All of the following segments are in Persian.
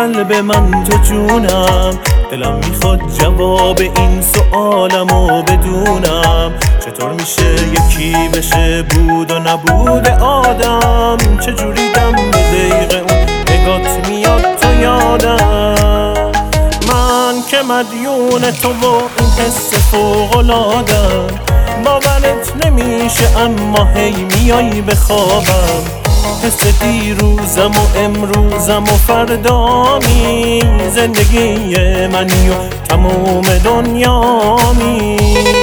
قلب من تو جونم، دلم میخواد جواب این سوالمو بدونم. چطور میشه یکی بشه بود و نبود آدم؟ چجوری دم به دقیقه اون نگات میاد تو یادم؟ من که مدیون تو و این حس فوق‌العاده‌ام، باورت نمیشه اما هی میای به خوابم. حس دیروزم و امروزم و فردامی، زندگی منی و تموم دنیامی.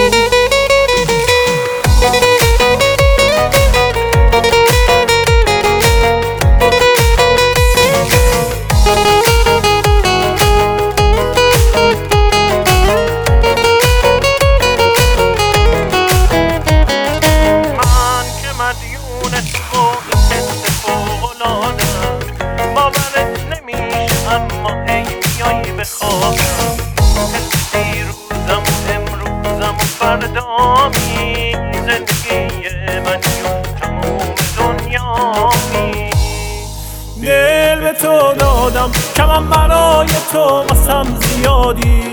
فردامی، زندگی منی و تموم دنیامی. دل به تو دادم کمم برای تو واسم زیادی،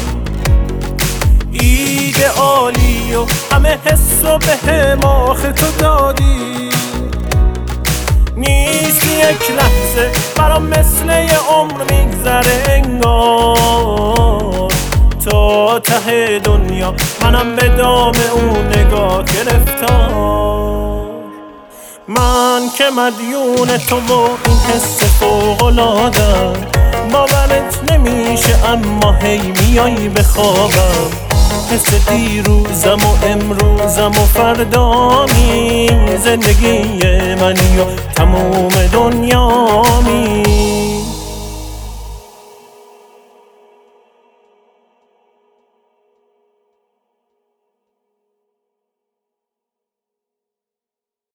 ایدئالی و همه حس و به هم آخه تو دادی. نیست یک لحظه برام مثل یه عمر میگذره انگار، تا ته دنیا منم به دام اون نگاه گرفتار. من که مدیون تو و این حس فوق‌العاده‌ام، باورت نمیشه اما هی میای به خوابم. حس دیروزم و امروزم و فردامی، زندگی منی و تموم دنیامی.